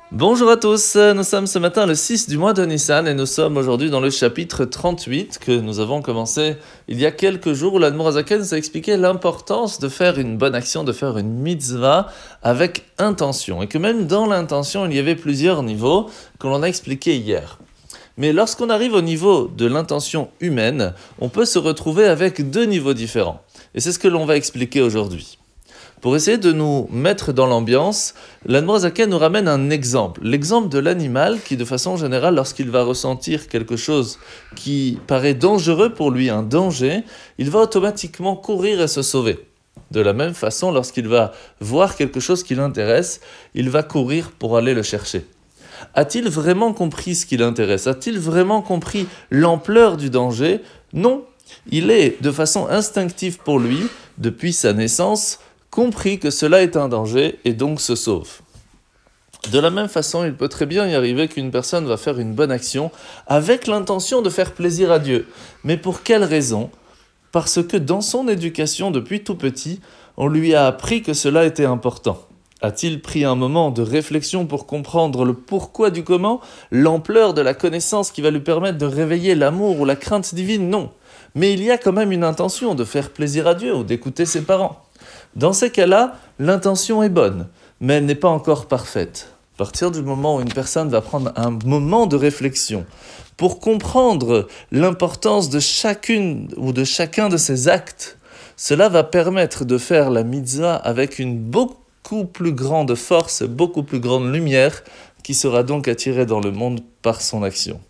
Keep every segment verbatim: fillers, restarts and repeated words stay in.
Bonjour à tous, nous sommes ce matin le six du mois de Nissan et nous sommes aujourd'hui dans le chapitre trente-huit que nous avons commencé il y a quelques jours où l'Admour HaZaken nous a expliqué l'importance de faire une bonne action, de faire une mitzvah avec intention et que même dans l'intention il y avait plusieurs niveaux que l'on a expliqué hier. Mais lorsqu'on arrive au niveau de l'intention humaine, on peut se retrouver avec deux niveaux différents et c'est ce que l'on va expliquer aujourd'hui. Pour essayer de nous mettre dans l'ambiance, l'Admour HaZaken nous ramène un exemple. L'exemple de l'animal qui, de façon générale, lorsqu'il va ressentir quelque chose qui paraît dangereux pour lui, un danger, il va automatiquement courir et se sauver. De la même façon, lorsqu'il va voir quelque chose qui l'intéresse, il va courir pour aller le chercher. A-t-il vraiment compris ce qui l'intéresse ? A-t-il vraiment compris l'ampleur du danger ? Non. Il est, de façon instinctive pour lui, depuis sa naissance, compris que cela est un danger et donc se sauve. De la même façon, il peut très bien y arriver qu'une personne va faire une bonne action avec l'intention de faire plaisir à Dieu. Mais pour quelle raison ? Parce que dans son éducation depuis tout petit, on lui a appris que cela était important. A-t-il pris un moment de réflexion pour comprendre le pourquoi du comment, l'ampleur de la connaissance qui va lui permettre de réveiller l'amour ou la crainte divine ? Non. Mais il y a quand même une intention de faire plaisir à Dieu ou d'écouter ses parents. Dans ces cas-là, l'intention est bonne, mais elle n'est pas encore parfaite. À partir du moment où une personne va prendre un moment de réflexion pour comprendre l'importance de chacune ou de chacun de ses actes, cela va permettre de faire la mitzvah avec une beaucoup plus grande force, beaucoup plus grande lumière, qui sera donc attirée dans le monde par son action.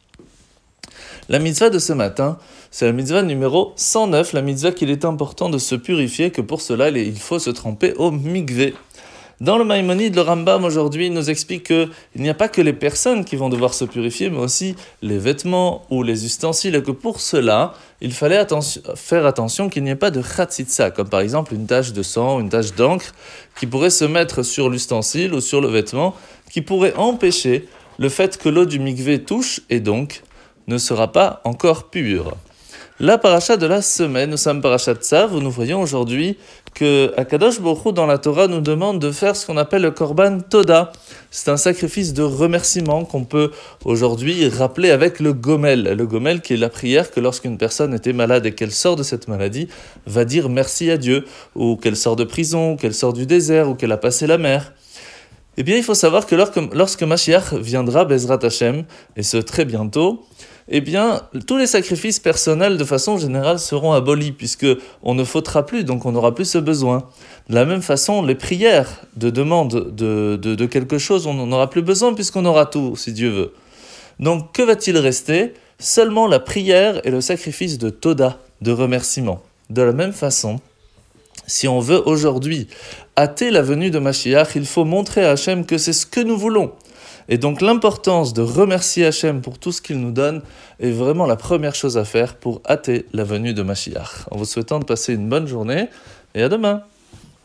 La mitzvah de ce matin, c'est la mitzvah numéro cent neuf, la mitzvah qu'il est important de se purifier, que pour cela, il faut se tremper au mikvé. Dans le Maïmonide, le Rambam aujourd'hui nous explique qu'il n'y a pas que les personnes qui vont devoir se purifier, mais aussi les vêtements ou les ustensiles, et que pour cela, il fallait attention, faire attention qu'il n'y ait pas de chatzitza, comme par exemple une tache de sang, une tache d'encre, qui pourrait se mettre sur l'ustensile ou sur le vêtement, qui pourrait empêcher le fait que l'eau du mikvé touche, et donc ne sera pas encore pure. La paracha de la semaine, nous sommes parachat Tzav, où nous voyons aujourd'hui que Akadosh Baruch Hu dans la Torah nous demande de faire ce qu'on appelle le Korban Toda. C'est un sacrifice de remerciement qu'on peut aujourd'hui rappeler avec le Gomel. Le Gomel qui est la prière que lorsqu'une personne était malade et qu'elle sort de cette maladie, va dire merci à Dieu, ou qu'elle sort de prison, ou qu'elle sort du désert, ou qu'elle a passé la mer. Eh bien, il faut savoir que lorsque Mashiach viendra, Bezrat Hashem, et ce très bientôt, eh bien, tous les sacrifices personnels, de façon générale, seront abolis, puisqu'on ne fautera plus, donc on n'aura plus ce besoin. De la même façon, les prières de demande de, de, de quelque chose, on n'en aura plus besoin, puisqu'on aura tout, si Dieu veut. Donc, que va-t-il rester ? Seulement la prière et le sacrifice de Toda, de remerciement. De la même façon, si on veut aujourd'hui hâter la venue de Mashiach, il faut montrer à Hachem que c'est ce que nous voulons. Et donc l'importance de remercier Hachem pour tout ce qu'il nous donne est vraiment la première chose à faire pour hâter la venue de Mashiach. En vous souhaitant de passer une bonne journée et à demain.